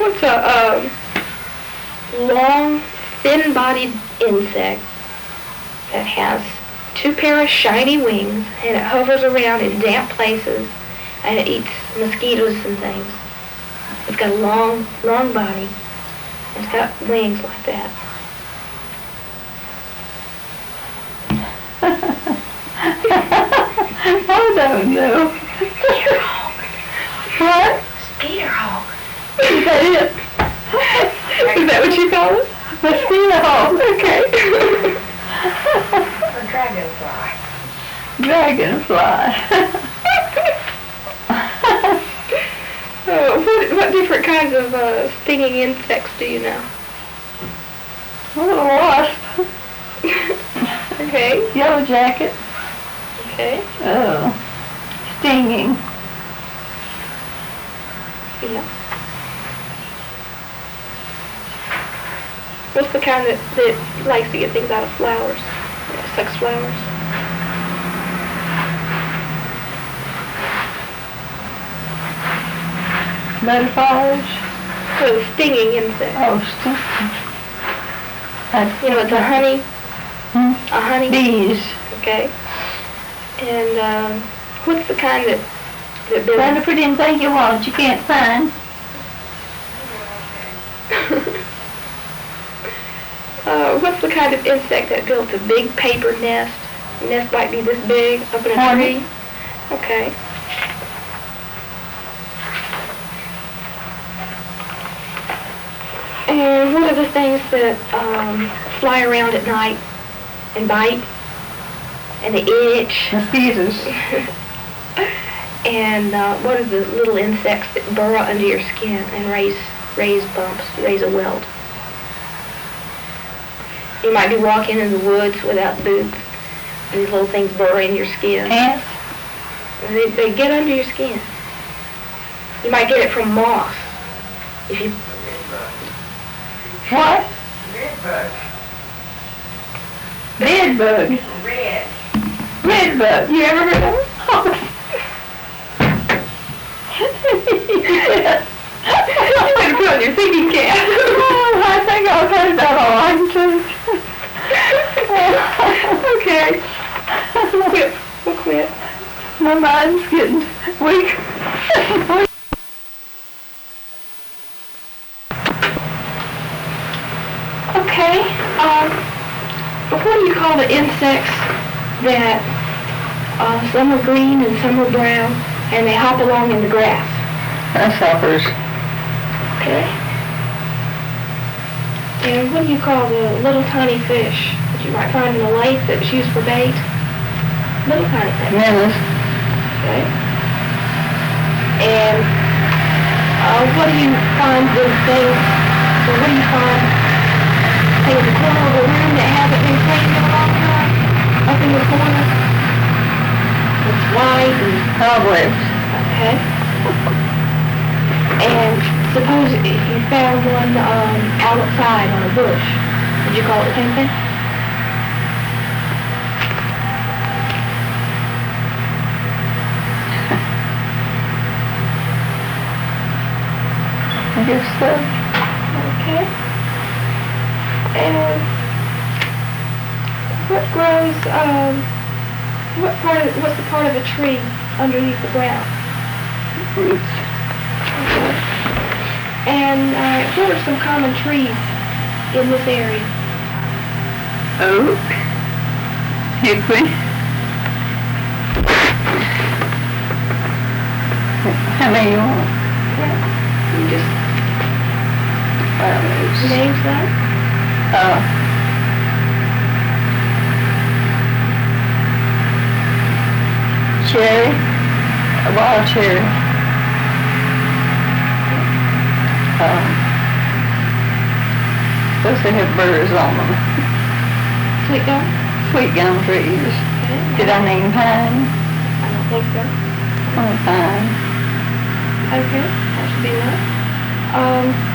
What's a long, thin-bodied insect that has 2 pair of shiny wings, and it hovers around in damp places, and it eats mosquitoes and things. It's got a long, long body. It's got wings like that. I don't know. Speeder hawk. What? Speeder hawk. Is that it? Is that what you call it? Mosquito hawk. Okay. Or dragonfly. Dragonfly. What different kinds of stinging insects do you know? A little wasp. Okay. Yellow jacket. Okay. Oh. Stinging. Yeah. What's the kind that likes to get things out of flowers? Sucks flowers? Butterflies. So the stinging insect. Oh, stinging. You know, it's a honey. Hmm? A honey. Bees. Okay. And what's the kind that builds? Trying to put in things you want, you can't find. What's the kind of insect that builds a big paper nest? The nest might be this big, up in a Hornet. tree. Okay. And what are the things that fly around at night and bite? And they itch? Mosquitoes. And what are the little insects that burrow under your skin and raise bumps, raise a welt? You might be walking in the woods without boots, and these little things burrow in your skin. Ants. And they get under your skin. You might get it from moss. If you What? Red bug. Bed bug. Red. Red bug. You ever heard of it? Yes. You better put on your thinking cap. Oh, I think I've heard that a long time. Okay. We'll quit. My mind's getting weak. Okay. What do you call the insects that some are green and some are brown, and they hop along in the grass? Grasshoppers. Okay. And what do you call the little tiny fish that you might find in a lake that's used for bait? Little tiny fish. Minnows. Okay. And what do you find in things, or what do you find in the corner of a room that hasn't been cleaned in a long time? Up in the corner? It's white and... Cobwebs. Okay. And suppose you found one outside on a bush. Would you call it the same thing? I guess so. Okay. And what grows, what's the part of a tree underneath the ground? Roots. Okay. And what are some common trees in this area? Oak. Hickory. How many you want? You just It's, name some? Cherry. A wild cherry. Those that have burrs on them. Sweet gum? Sweet gum trees. Okay. Did I name pine? I don't think so. Oh, pine. Okay, that should be enough.